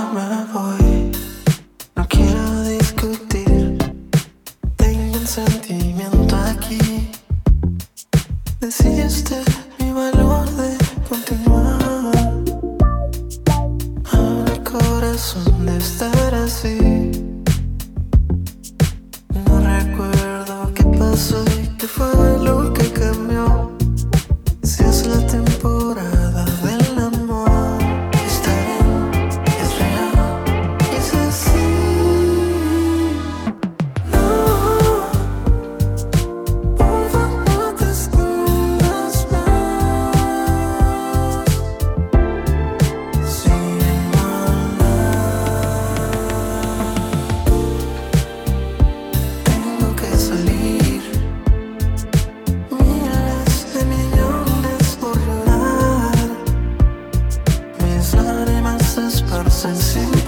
me voy. No quiero discutir. Tengo un sentimiento aquí. Decidiste mi valor de continuar. Ahora el corazón de estar así. No recuerdo qué pasó y qué fue lo que cambió. Si es la temporada del amor, está bien, es real, es así. No, por favor no te escondas más. Sin hablar, tengo que salir. Miles de millones por llorar. Mis lágrimas se esparcen sin